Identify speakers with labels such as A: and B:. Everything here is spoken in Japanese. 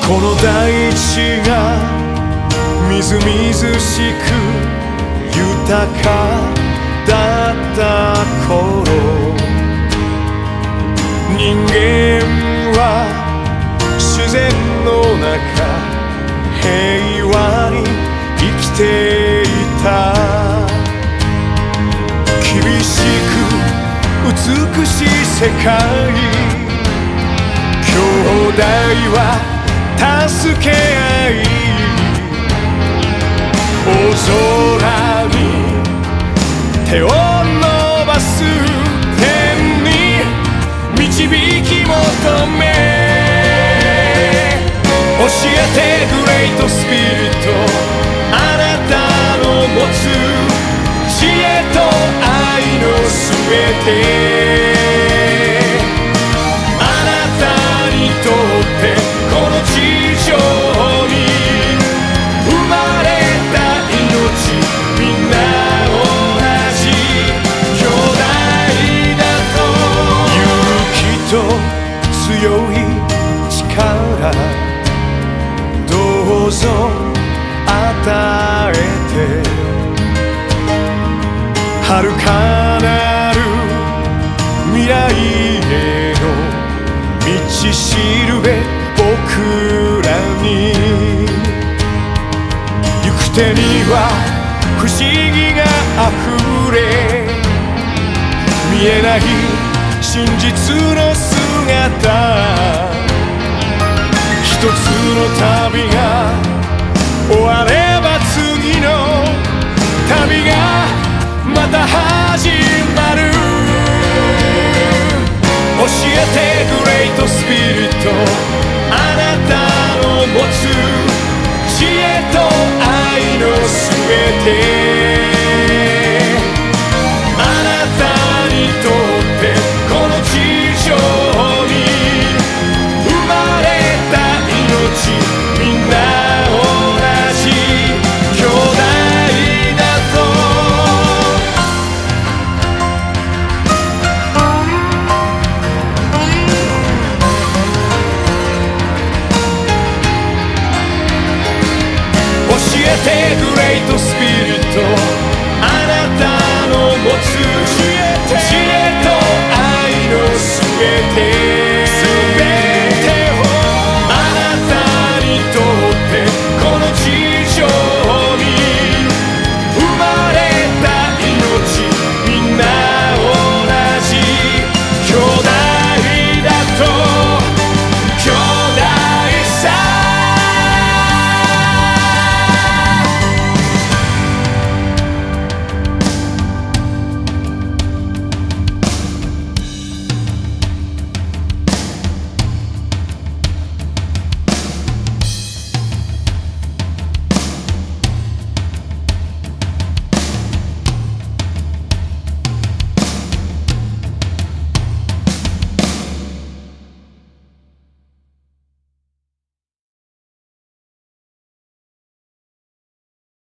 A: この大地がみずみずしく豊かだった頃、人間は自然の中平和に生きていた。厳しく美しい世界、兄弟は助け合い、大空に手を伸ばす天に導き求め、教えてグレートスピリット、あなたの持つ知恵と愛のすべて、あなたにとってこの地上に生まれた命、みんな同じ兄弟だと。勇気と強い力、どうぞ与えて、遥かなる未来への道しるべ、僕らに。行く手には不思議があふれ、見えない真実の姿、一つの旅が終われば